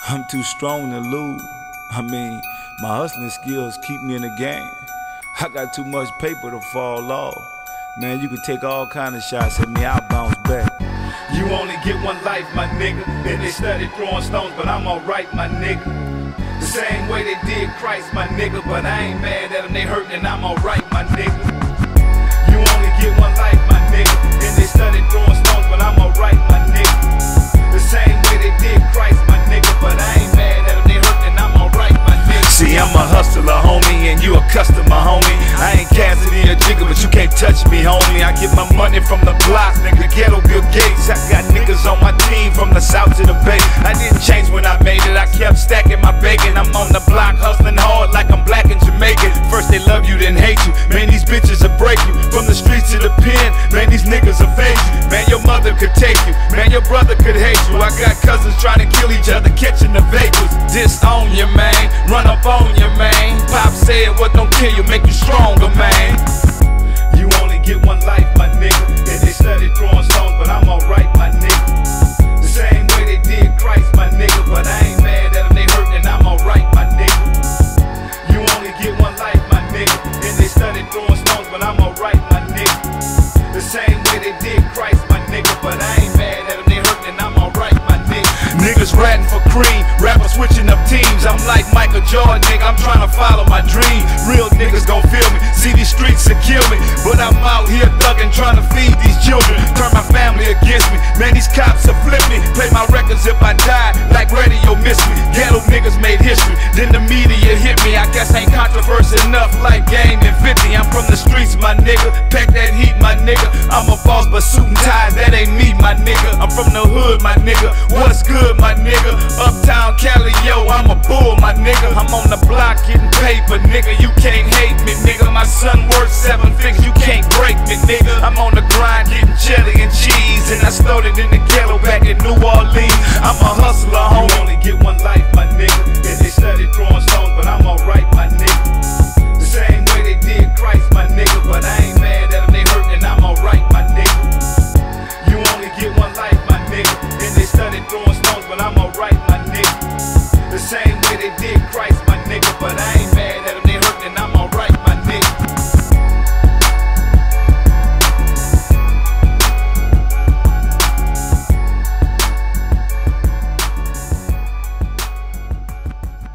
I'm too strong to lose. I mean, my hustling skills keep me in the game. I got too much paper to fall off. Man, you can take all kind of shots at me, I'll bounce back. You only get one life, my nigga. And they started throwing stones, but I'm alright, my nigga. The same way they did Christ, my nigga. But I ain't mad at them, they hurtin' and I'm alright, my nigga. You only get one life, my nigga. And they started throwing stones, but I'm alright, my nigga. The same way they did Christ, my nigga. But I ain't mad at them, they hurtin' and I'm alright, my nigga. See, I'm a hustler, homie, and you a customer, homie. I ain't Cassidy or Jigga, but you can't touch me, homie. I get my money from the blocks, nigga, ghetto Bill Gates. I got niggas on my team from the south to the bay. I didn't change when I made it, I kept stacking my bacon. I'm on the block hustling hard like I'm black and Jamaican. First they love you, then hate you. Man, these bitches will break you. From the streets to the pen, man, these niggas will face you. Man, your mother could take you, man, your brother could hate you. I got cousins trying to kill each other, catching the vapors. Disown you, man, run up on you, man. Pop said what don't kill you, make you stronger, man. You only get one life, my nigga. And they started throwing stones, but I'm alright, my nigga. The same way they did Christ, my nigga. But I ain't mad at them, they hurtin' and I'm alright, my nigga. You only get one life, my nigga. And they started throwing stones, but I'm alright, my nigga. The same way they did Christ, my nigga. But I ain't mad at them, they hurtin' and I'm alright, my nigga. Niggas ratting for cream, rappers switching up teams. I'm like Michael Jordan, nigga, I'm trying to follow my dream. Real niggas gon' feel me, see these streets will kill me. But I'm out here thugging, trying to feed these children. Turn my family against me, man, these cops will flip me. Play my records if I die, like radio miss me. Ghetto niggas made history, then the media hit me. I guess ain't controversy enough like Game and 50. I'm from the streets, my nigga, pack that heat, my nigga. I'm a boss, but suit and ties, that ain't me, my nigga. I'm from the hood, my nigga, what's good, my nigga? Uptown Cali, yo, I'm a bull, my nigga. I'm on the block getting paper, nigga. You can't hate me, nigga. My son worth 7 figures, you can't break me, nigga. I'm on the grind getting jelly and cheese, and I started in the ghetto